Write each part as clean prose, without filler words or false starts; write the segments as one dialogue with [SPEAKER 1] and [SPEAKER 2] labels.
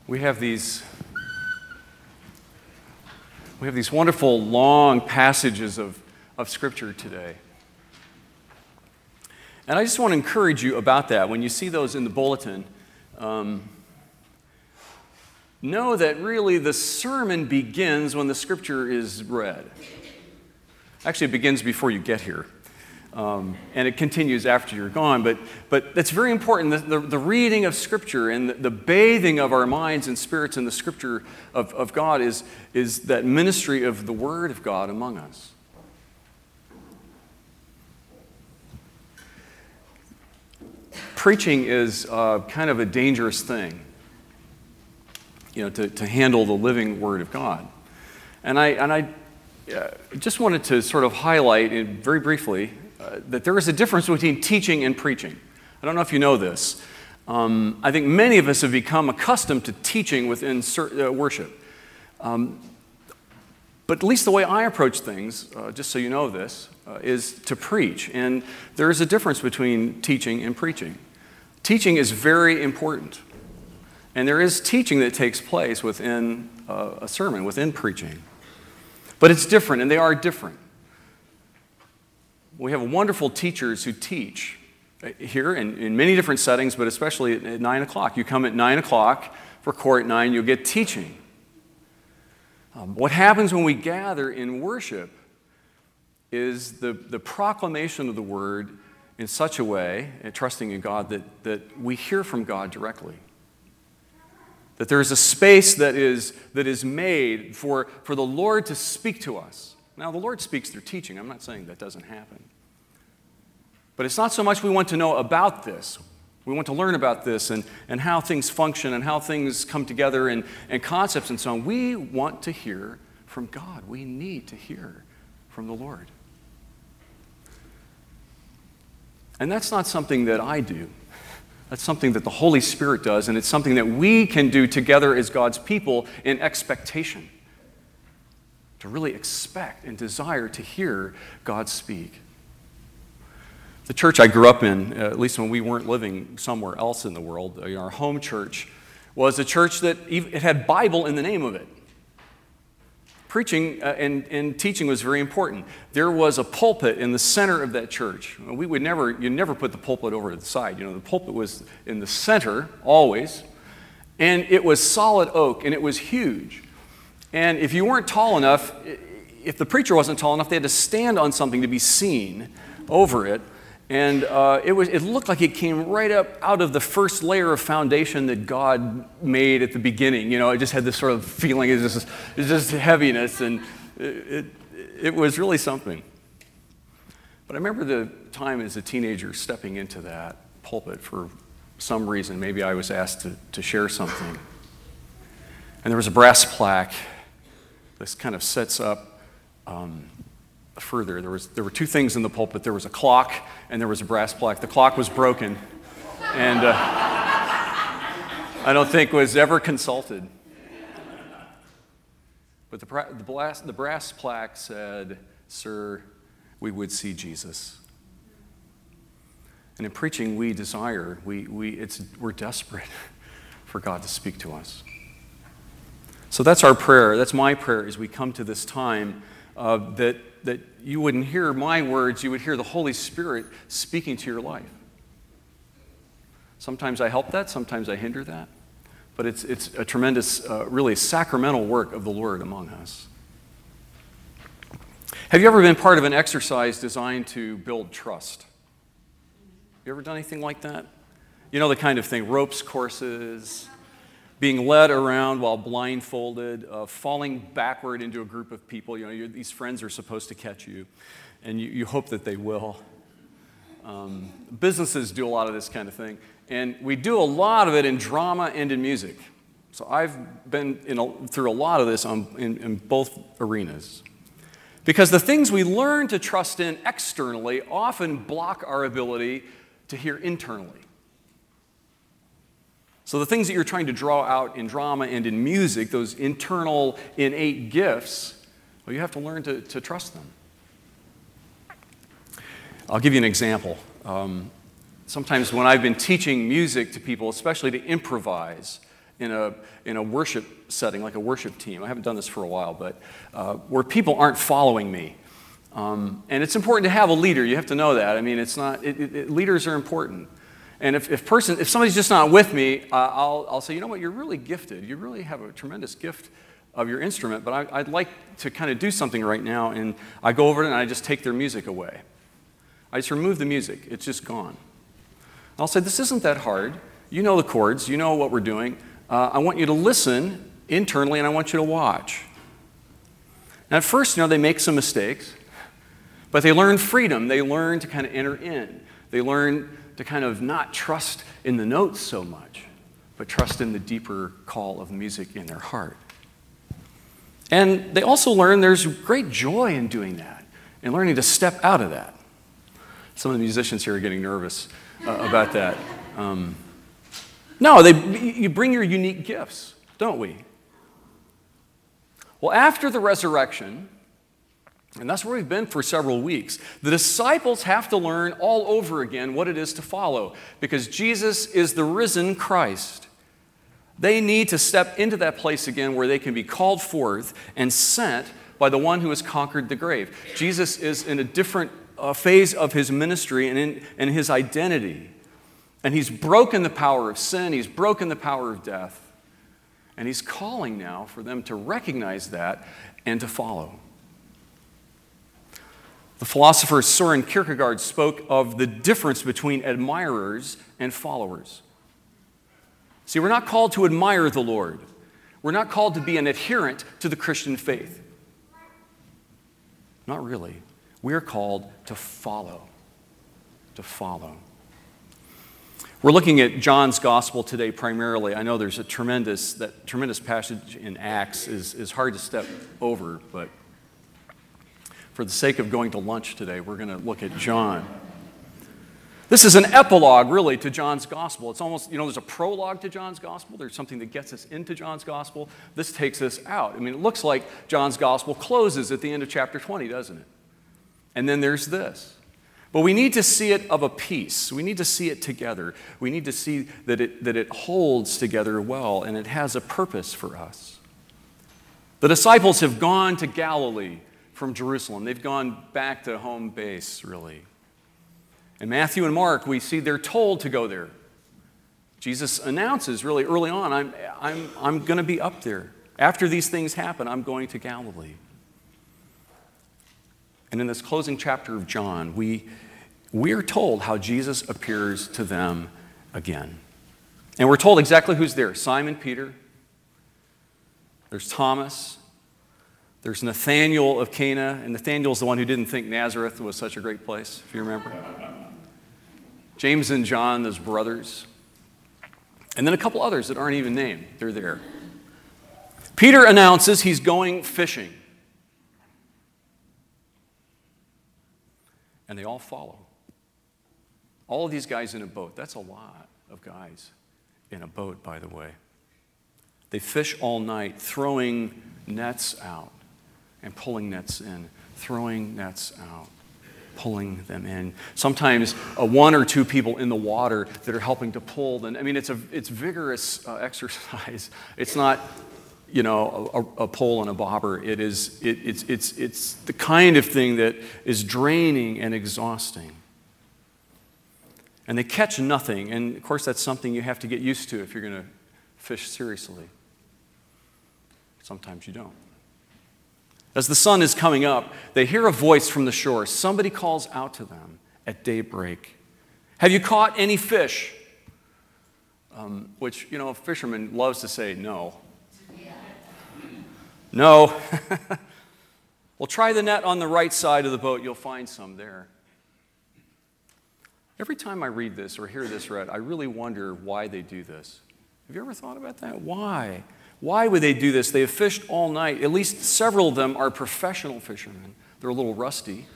[SPEAKER 1] We have these wonderful long passages of Scripture today. And I just want to encourage you about that. When you see those in the bulletin, know that really the sermon begins when the Scripture is read. Actually, it begins before you get here. And it continues after you're gone, but that's very important. The reading of Scripture and the bathing of our minds and spirits in the Scripture of God is that ministry of the Word of God among us. Preaching is kind of a dangerous thing, to handle the living Word of God. And I just wanted to sort of highlight very briefly that there is a difference between teaching and preaching. I don't know if you know this. I think many of us have become accustomed to teaching within worship. But at least the way I approach things, just so you know this, is to preach. And there is a difference between teaching and preaching. Teaching is very important. And there is teaching that takes place within a sermon, within preaching. But it's different, and they are different. We have wonderful teachers who teach here in many different settings, but especially at 9 o'clock. You come at 9 o'clock for core at 9, you'll get teaching. What happens when we gather in worship is the proclamation of the Word in such a way, and trusting in God, that we hear from God directly. That there is a space that is made for the Lord to speak to us. Now, the Lord speaks through teaching. I'm not saying that doesn't happen. But it's not so much we want to know about this. We want to learn about this and how things function and how things come together and concepts and so on. We want to hear from God. We need to hear from the Lord. And that's not something that I do. That's something that the Holy Spirit does, and it's something that we can do together as God's people in expectation. To really expect and desire to hear God speak. The church I grew up in, at least when we weren't living somewhere else in the world, our home church, was a church that it had Bible in the name of it. Preaching and teaching was very important. There was a pulpit in the center of that church. You never put the pulpit over to the side. The pulpit was in the center, always. And it was solid oak, and it was huge. And if you weren't tall enough, if the preacher wasn't tall enough, they had to stand on something to be seen over it. And it looked like it came right up out of the first layer of foundation that God made at the beginning. It just had this sort of feeling, it's just heaviness, and it was really something. But I remember the time as a teenager stepping into that pulpit for some reason. Maybe I was asked to share something. And there was a brass plaque. This kind of sets up further. There were two things in the pulpit. There was a clock and there was a brass plaque. The clock was broken, and I don't think was ever consulted. But the brass plaque said, "Sir, we would see Jesus." And in preaching, we desire, we're desperate for God to speak to us. So that's our prayer. That's my prayer as we come to this time that you wouldn't hear my words, you would hear the Holy Spirit speaking to your life. Sometimes I help that, sometimes I hinder that. But it's a tremendous, really sacramental work of the Lord among us. Have you ever been part of an exercise designed to build trust? You ever done anything like that? The kind of thing, ropes courses, being led around while blindfolded, falling backward into a group of people. These friends are supposed to catch you, and you hope that they will. Businesses do a lot of this kind of thing, and we do a lot of it in drama and in music. So I've been through a lot of this in both arenas. Because the things we learn to trust in externally often block our ability to hear internally. So the things that you're trying to draw out in drama and in music, those internal innate gifts, well, you have to learn to trust them. I'll give you an example. Sometimes when I've been teaching music to people, especially to improvise, in a worship setting, like a worship team. I haven't done this for a while, but where people aren't following me. And it's important to have a leader. You have to know that. I mean, it's not, leaders are important. And if somebody's just not with me, I'll say, you know what, you're really gifted. You really have a tremendous gift of your instrument, but I'd like to kind of do something right now. And I go over it and I just take their music away. I just remove the music. It's just gone. I'll say, this isn't that hard. You know the chords. You know what we're doing. I want you to listen internally, and I want you to watch. Now, at first, they make some mistakes, but they learn freedom. They learn to kind of enter in. They learn to kind of not trust in the notes so much, but trust in the deeper call of music in their heart. And they also learn there's great joy in doing that and learning to step out of that. Some of the musicians here are getting nervous about that. No, you bring your unique gifts, don't we? Well, after the resurrection, and that's where we've been for several weeks, the disciples have to learn all over again what it is to follow, because Jesus is the risen Christ. They need to step into that place again where they can be called forth and sent by the one who has conquered the grave. Jesus is in a different phase of his ministry and in his identity. And he's broken the power of sin. He's broken the power of death. And he's calling now for them to recognize that and to follow. The philosopher Søren Kierkegaard spoke of the difference between admirers and followers. See, we're not called to admire the Lord. We're not called to be an adherent to the Christian faith. Not really. We are called to follow. To follow. We're looking at John's gospel today primarily. I know there's that tremendous passage in Acts is hard to step over, but for the sake of going to lunch today, we're going to look at John. This is an epilogue, really, to John's gospel. It's almost, there's a prologue to John's gospel. There's something that gets us into John's gospel. This takes us out. I mean, it looks like John's gospel closes at the end of chapter 20, doesn't it? And then there's this. But we need to see it of a piece. We need to see it together. We need to see that it holds together well, and it has a purpose for us. The disciples have gone to Galilee from Jerusalem. They've gone back to home base, really. In Matthew and Mark, we see they're told to go there. Jesus announces really early on, I'm going to be up there. After these things happen, I'm going to Galilee. And in this closing chapter of John, we're told how Jesus appears to them again. And we're told exactly who's there. Simon Peter. There's Thomas. There's Nathanael of Cana. And Nathanael's the one who didn't think Nazareth was such a great place, if you remember. James and John, those brothers. And then a couple others that aren't even named. They're there. Peter announces he's going fishing. And they all follow. All of these guys in a boat. That's a lot of guys in a boat, by the way. They fish all night, throwing nets out and pulling nets in, throwing nets out, pulling them in. Sometimes one or two people in the water that are helping to pull them. I mean, it's vigorous exercise. It's not, a pole and a bobber. It's the kind of thing that is draining and exhausting. And they catch nothing. And of course, that's something you have to get used to if you're going to fish seriously. Sometimes you don't. As the sun is coming up, they hear a voice from the shore. Somebody calls out to them at daybreak. Have you caught any fish? Which, a fisherman loves to say no. No. Well, try the net on the right side of the boat. You'll find some there. Every time I read this or hear this read, I really wonder why they do this. Have you ever thought about that? Why? Why would they do this? They have fished all night. At least several of them are professional fishermen. They're a little rusty.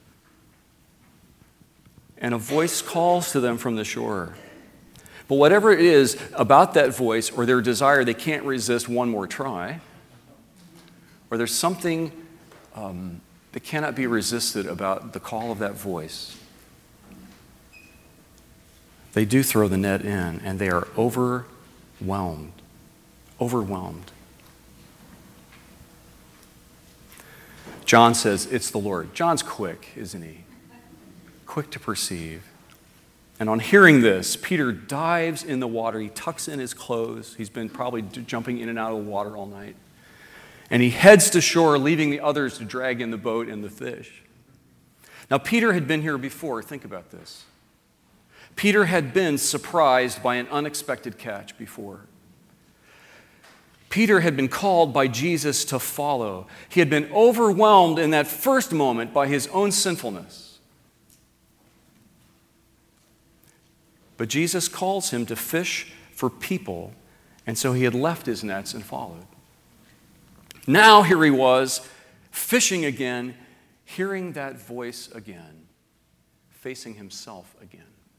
[SPEAKER 1] And a voice calls to them from the shore. But whatever it is about that voice or their desire, they can't resist one more try. Or there's something that cannot be resisted about the call of that voice. They do throw the net in, and they are overwhelmed. overwhelmed. John says, it's the Lord. John's quick, isn't he? Quick to perceive. And on hearing this, Peter dives in the water. He tucks in his clothes. He's been probably jumping in and out of the water all night. And he heads to shore, leaving the others to drag in the boat and the fish. Now, Peter had been here before. Think about this. Peter had been surprised by an unexpected catch before. Peter had been called by Jesus to follow. He had been overwhelmed in that first moment by his own sinfulness. But Jesus calls him to fish for people, and so he had left his nets and followed. Now here he was, fishing again, hearing that voice again, facing himself again.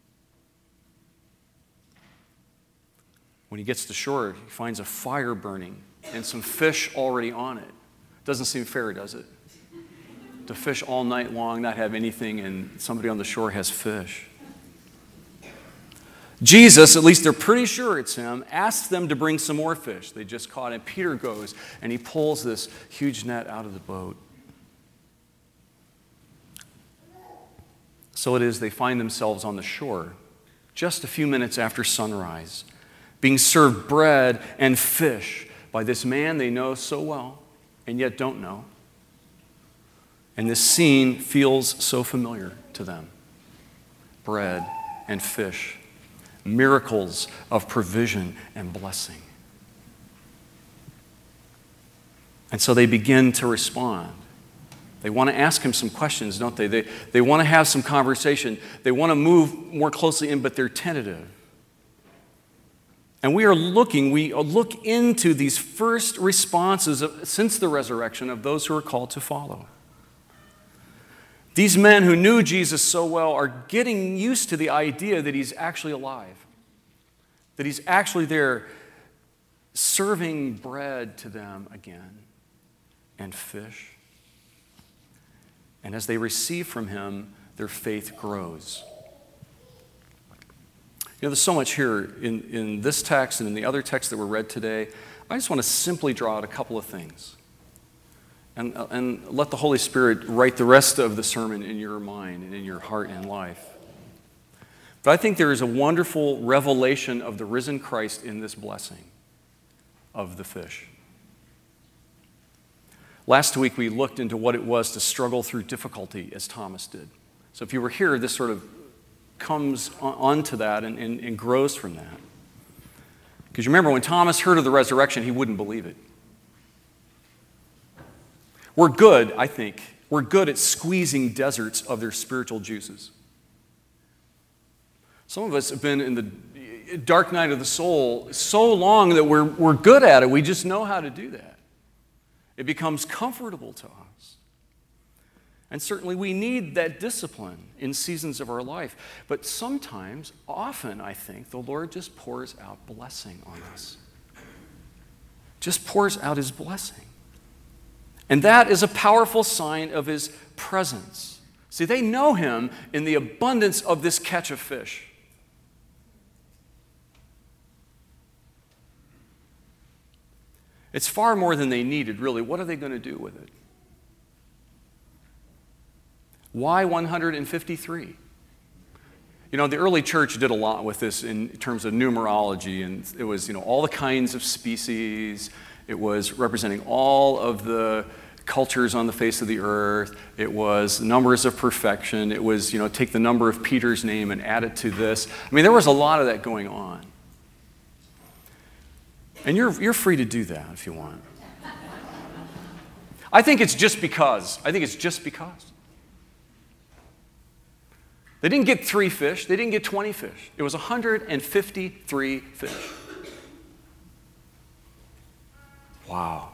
[SPEAKER 1] When he gets to shore, he finds a fire burning and some fish already on it. Doesn't seem fair, does it? To fish all night long, not have anything, and somebody on the shore has fish. Jesus, at least they're pretty sure it's him, asks them to bring some more fish. They just caught it. Peter goes and he pulls this huge net out of the boat. So it is they find themselves on the shore just a few minutes after sunrise, being served bread and fish by this man they know so well and yet don't know. And this scene feels so familiar to them. Bread and fish. Miracles of provision and blessing. And so they begin to respond. They want to ask him some questions, don't they? They want to have some conversation. They want to move more closely in, but they're tentative. And we look into these first responses since the resurrection of those who are called to follow. These men who knew Jesus so well are getting used to the idea that he's actually alive, that he's actually there serving bread to them again and fish. And as they receive from him, their faith grows. You know, there's so much here in this text and in the other texts that were read today. I just want to simply draw out a couple of things. And let the Holy Spirit write the rest of the sermon in your mind and in your heart and life. But I think there is a wonderful revelation of the risen Christ in this blessing of the fish. Last week we looked into what it was to struggle through difficulty as Thomas did. So if you were here, this sort of comes onto that and grows from that. Because you remember when Thomas heard of the resurrection, he wouldn't believe it. We're good, I think. We're good at squeezing deserts of their spiritual juices. Some of us have been in the dark night of the soul so long that we're good at it. We just know how to do that. It becomes comfortable to us. And certainly we need that discipline in seasons of our life. But sometimes, often, I think, the Lord just pours out blessing on us. Just pours out his blessing. And that is a powerful sign of his presence. See, they know him in the abundance of this catch of fish. It's far more than they needed, really. What are they going to do with it? Why 153? You know, the early church did a lot with this in terms of numerology, and it was, all the kinds of species. It was representing all of the cultures on the face of the earth. It was numbers of perfection. It was, take the number of Peter's name and add it to this. I mean, there was a lot of that going on. And you're free to do that if you want. I think it's just because. They didn't get 3 fish. They didn't get 20 fish. It was 153 fish. Wow.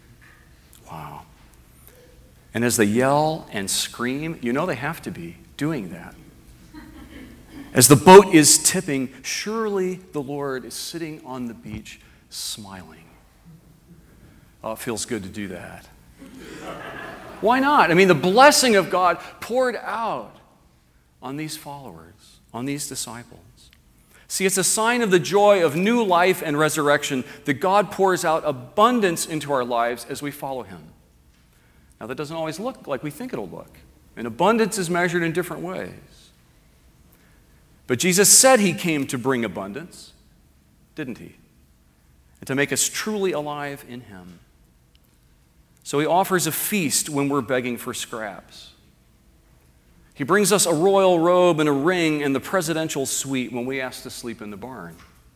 [SPEAKER 1] And as they yell and scream, they have to be doing that. As the boat is tipping, surely the Lord is sitting on the beach smiling. Oh, it feels good to do that. Why not? I mean, the blessing of God poured out on these followers, on these disciples. See, it's a sign of the joy of new life and resurrection that God pours out abundance into our lives as we follow him. Now, that doesn't always look like we think it'll look. And abundance is measured in different ways. But Jesus said he came to bring abundance, didn't he? And to make us truly alive in him. So he offers a feast when we're begging for scraps. He brings us a royal robe and a ring and the presidential suite when we ask to sleep in the barn.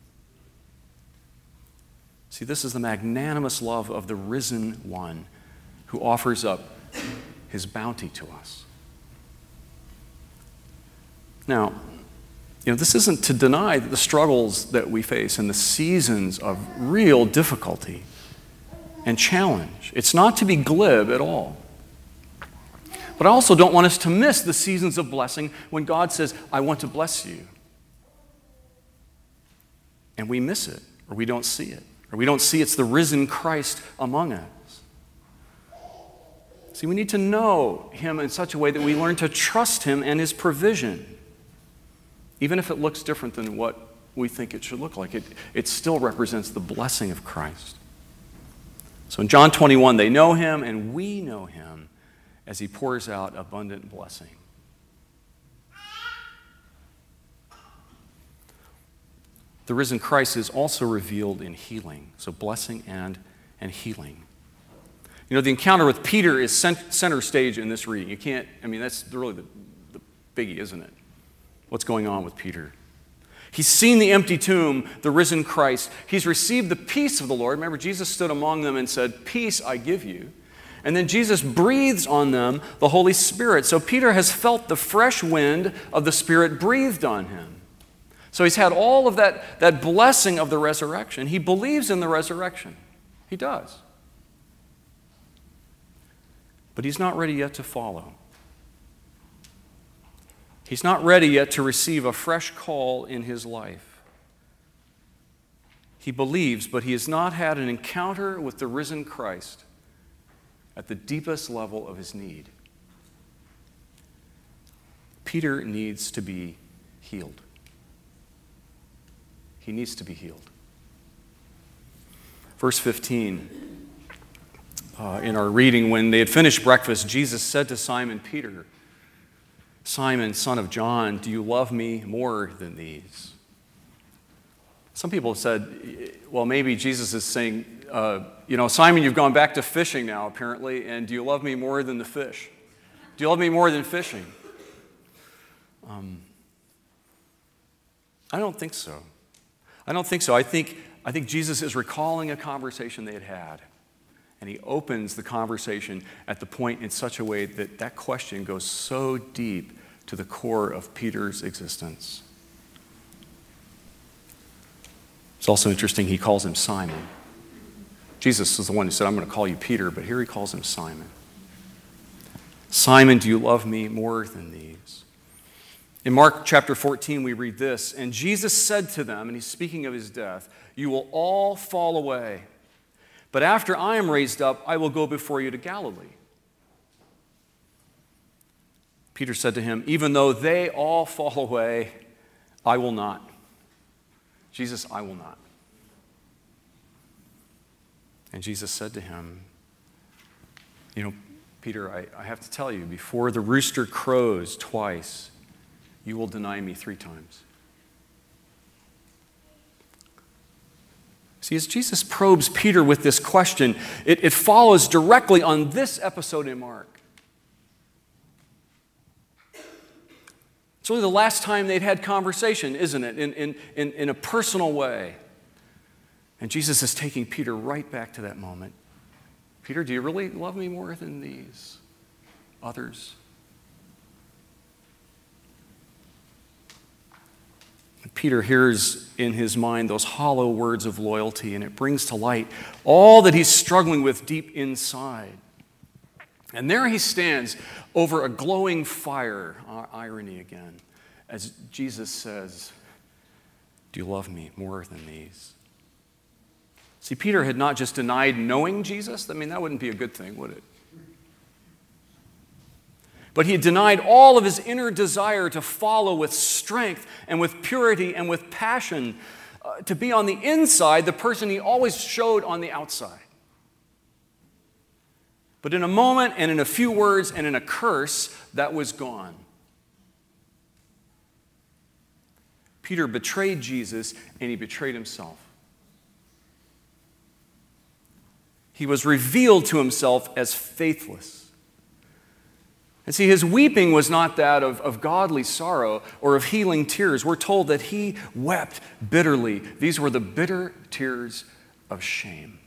[SPEAKER 1] See, this is the magnanimous love of the risen one who offers up his bounty to us. Now, this isn't to deny the struggles that we face and the seasons of real difficulty and challenge. It's not to be glib at all. But I also don't want us to miss the seasons of blessing when God says, I want to bless you. And we miss it, or we don't see it, or we don't see it's the risen Christ among us. See, we need to know him in such a way that we learn to trust him and his provision. Even if it looks different than what we think it should look like, it still represents the blessing of Christ. So in John 21, they know him and we know him as he pours out abundant blessing. The risen Christ is also revealed in healing, so blessing and healing. The encounter with Peter is center stage in this reading. That's really the biggie, isn't it? What's going on with Peter? He's seen the empty tomb, the risen Christ. He's received the peace of the Lord. Remember, Jesus stood among them and said, "Peace I give you." And then Jesus breathes on them the Holy Spirit. So Peter has felt the fresh wind of the Spirit breathed on him. So he's had all of that blessing of the resurrection. He believes in the resurrection. He does. But he's not ready yet to follow. He's not ready yet to receive a fresh call in his life. He believes, but he has not had an encounter with the risen Christ at the deepest level of his need. Peter needs to be healed. He needs to be healed. Verse 15, in our reading, when they had finished breakfast, Jesus said to Simon Peter, "Simon, son of John, do you love me more than these?" Some people have said, well, maybe Jesus is saying, Simon, you've gone back to fishing now, apparently, and do you love me more than the fish? Do you love me more than fishing? I don't think so. I think Jesus is recalling a conversation they had had, and he opens the conversation at the point in such a way that question goes so deep to the core of Peter's existence. It's also interesting, he calls him Simon. Jesus is the one who said, "I'm going to call you Peter," but here he calls him Simon. "Simon, do you love me more than these?" In Mark chapter 14, we read this, "And Jesus said to them," and he's speaking of his death, "You will all fall away. But after I am raised up, I will go before you to Galilee." Peter said to him, "Even though they all fall away, I will not." Jesus, I will not. And Jesus said to him, Peter, I have to tell you, before the rooster crows twice, you will deny me 3 times. See, as Jesus probes Peter with this question, it follows directly on this episode in Mark. It's really the last time they'd had conversation, isn't it, in a personal way. And Jesus is taking Peter right back to that moment. "Peter, do you really love me more than these others?" And Peter hears in his mind those hollow words of loyalty, and it brings to light all that he's struggling with deep inside. And there he stands over a glowing fire, irony again, as Jesus says, "Do you love me more than these?" See, Peter had not just denied knowing Jesus. That wouldn't be a good thing, would it? But he had denied all of his inner desire to follow with strength and with purity and with passion, to be on the inside the person he always showed on the outside. But in a moment and in a few words and in a curse, that was gone. Peter betrayed Jesus and he betrayed himself. He was revealed to himself as faithless. And see, his weeping was not that of godly sorrow or of healing tears. We're told that he wept bitterly. These were the bitter tears of shame.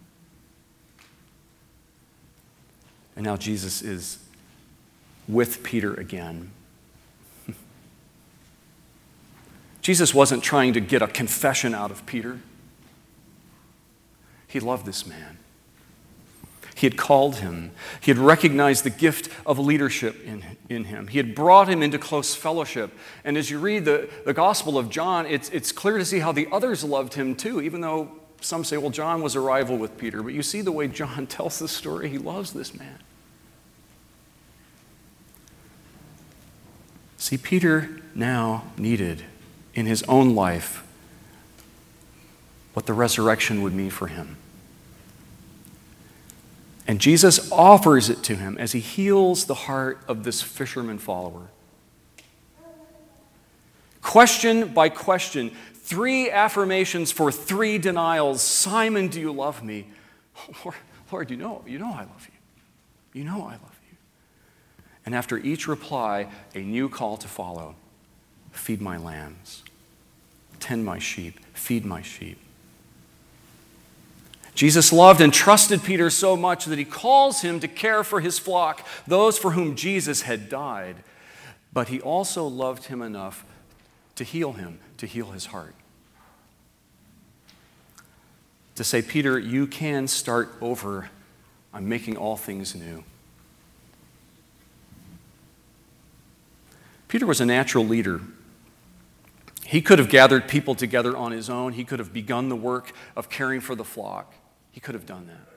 [SPEAKER 1] And now Jesus is with Peter again. Jesus wasn't trying to get a confession out of Peter. He loved this man. He had called him. He had recognized the gift of leadership in him. He had brought him into close fellowship. And as you read the Gospel of John, it's clear to see how the others loved him too, even though some say, well, John was a rival with Peter. But you see the way John tells this story. He loves this man. See, Peter now needed in his own life what the resurrection would mean for him. And Jesus offers it to him as he heals the heart of this fisherman follower. Question by question, 3 affirmations for 3 denials. Simon, do you love me? Lord, you know I love you. You know I love you. And after each reply, a new call to follow. Feed my lambs. Tend my sheep. Feed my sheep. Jesus loved and trusted Peter so much that he calls him to care for his flock, those for whom Jesus had died. But he also loved him enough to heal him, to heal his heart. To say, Peter, you can start over. I'm making all things new. Peter was a natural leader. He could have gathered people together on his own. He could have begun the work of caring for the flock. He could have done that.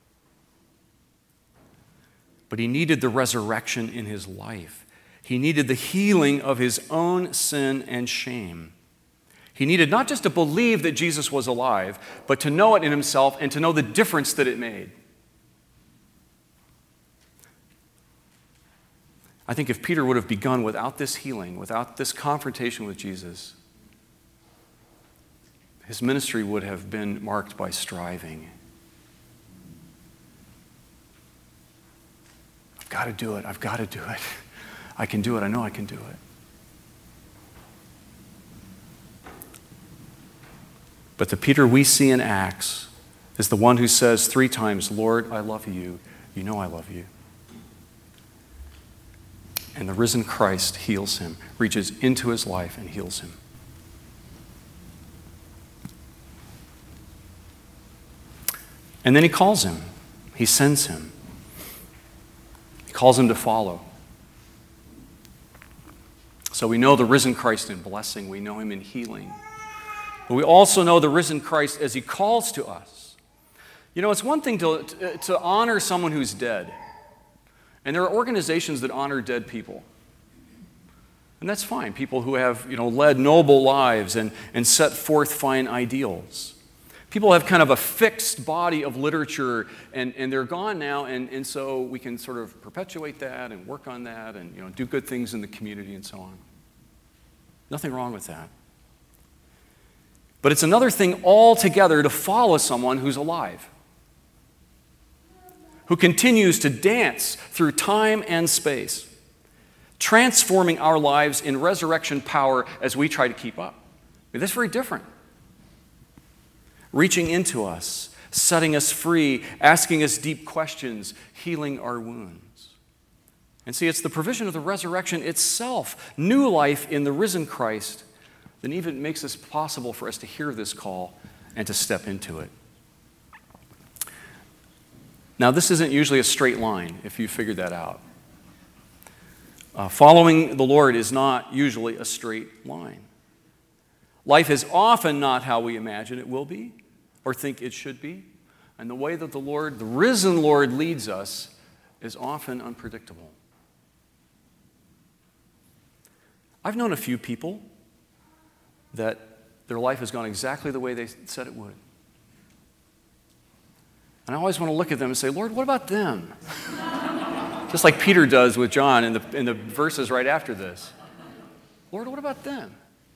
[SPEAKER 1] But he needed the resurrection in his life. He needed the healing of his own sin and shame. He needed not just to believe that Jesus was alive, but to know it in himself and to know the difference that it made. I think if Peter would have begun without this healing, without this confrontation with Jesus, his ministry would have been marked by striving. I've got to do it. I've got to do it. I can do it. I know I can do it. But the Peter we see in Acts is the one who says 3 times, Lord, I love you. You know I love you. And the risen Christ heals him, reaches into his life and heals him. And then he calls him. He sends him. He calls him to follow. So we know the risen Christ in blessing. We know him in healing. But we also know the risen Christ as he calls to us. You know, it's one thing to honor someone who's dead. And there are organizations that honor dead people. And that's fine. People who have, led noble lives and set forth fine ideals. People have kind of a fixed body of literature, and they're gone now, and so we can sort of perpetuate that and work on that and do good things in the community and so on. Nothing wrong with that. But it's another thing altogether to follow someone who's alive, who continues to dance through time and space, transforming our lives in resurrection power as we try to keep up. That's very different. Reaching into us, setting us free, asking us deep questions, healing our wounds. And see, it's the provision of the resurrection itself, new life in the risen Christ, that even makes it possible for us to hear this call and to step into it. Now, this isn't usually a straight line, if you figured that out. Following the Lord is not usually a straight line. Life is often not how we imagine it will be or think it should be. And the way that the risen Lord leads us is often unpredictable. I've known a few people that their life has gone exactly the way they said it would. And I always want to look at them and say, Lord, what about them? Just like Peter does with John in the verses right after this. Lord, what about them?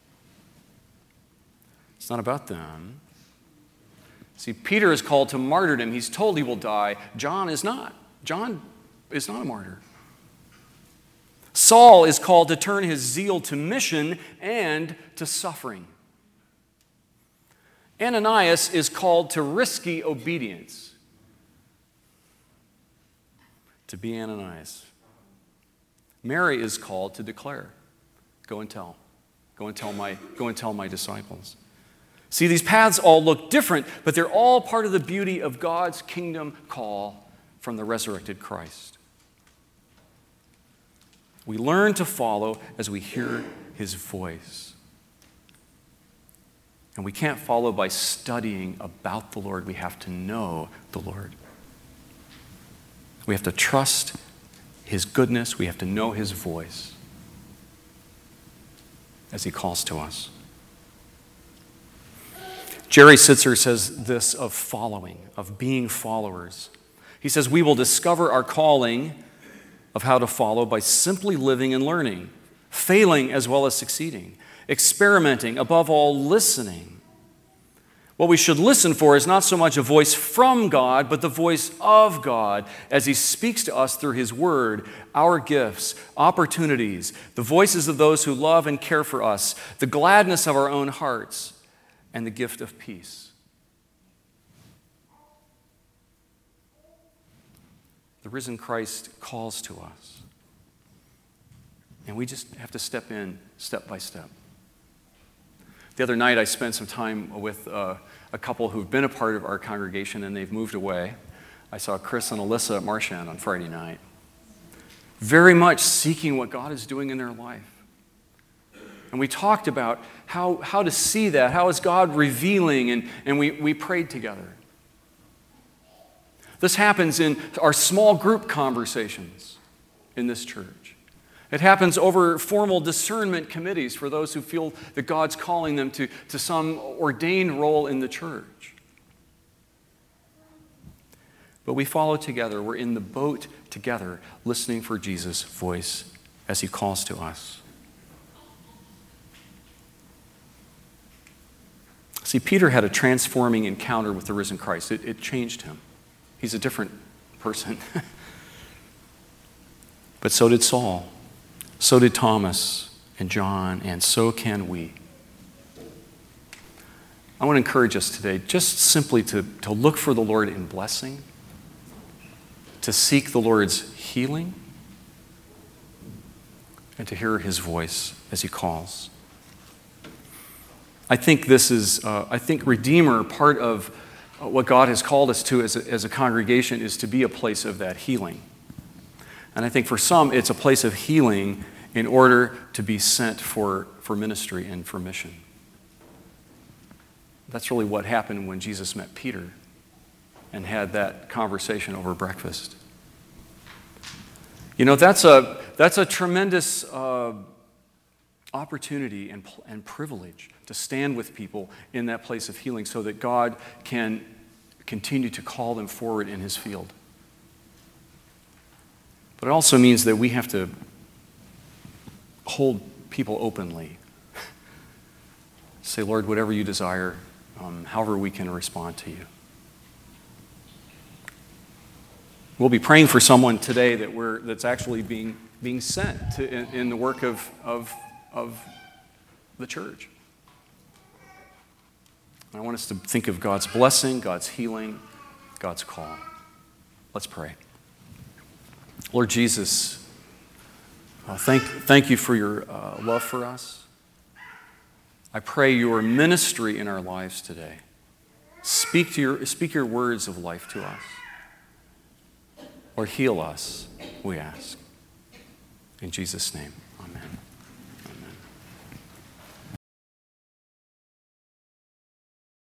[SPEAKER 1] It's not about them. See, Peter is called to martyrdom. He's told he will die. John is not. John is not a martyr. Saul is called to turn his zeal to mission and to suffering. Ananias is called to risky obedience. To be Ananias. Mary is called to declare. Go and tell. Go and tell my disciples. See, these paths all look different, but they're all part of the beauty of God's kingdom call from the resurrected Christ. We learn to follow as we hear his voice. And we can't follow by studying about the Lord. We have to know the Lord. We have to trust his goodness. We have to know his voice as he calls to us. Jerry Sitzer says this of following, of being followers. He says, we will discover our calling of how to follow by simply living and learning, failing as well as succeeding, experimenting, above all, listening. What we should listen for is not so much a voice from God, but the voice of God as he speaks to us through his word, our gifts, opportunities, the voices of those who love and care for us, the gladness of our own hearts, and the gift of peace. The risen Christ calls to us. And we just have to step in step by step. The other night I spent some time with a couple who've been a part of our congregation and they've moved away. I saw Chris and Alyssa at Marchand on Friday night. Very much seeking what God is doing in their life. And we talked about how to see that, how is God revealing, and we prayed together. This happens in our small group conversations in this church. It happens over formal discernment committees for those who feel that God's calling them to some ordained role in the church. But we follow together. We're in the boat together, listening for Jesus' voice as he calls to us. See, Peter had a transforming encounter with the risen Christ. It changed him. He's a different person. But so did Saul. So did Thomas and John, and so can we. I want to encourage us today just simply to look for the Lord in blessing, to seek the Lord's healing, and to hear his voice as he calls. I think this is, Redeemer, part of what God has called us to as a congregation is to be a place of that healing. And I think for some, it's a place of healing in order to be sent for ministry and for mission. That's really what happened when Jesus met Peter and had that conversation over breakfast. You know, that's a tremendous opportunity and privilege to stand with people in that place of healing so that God can continue to call them forward in his field. But it also means that we have to hold people openly. Say, Lord, whatever you desire, however we can respond to you. We'll be praying for someone today that's actually being sent in the work of the church. I want us to think of God's blessing, God's healing, God's call. Let's pray. Lord Jesus, thank you for your love for us. I pray your ministry in our lives today. Speak your words of life to us. Or heal us, we ask. In Jesus' name, amen.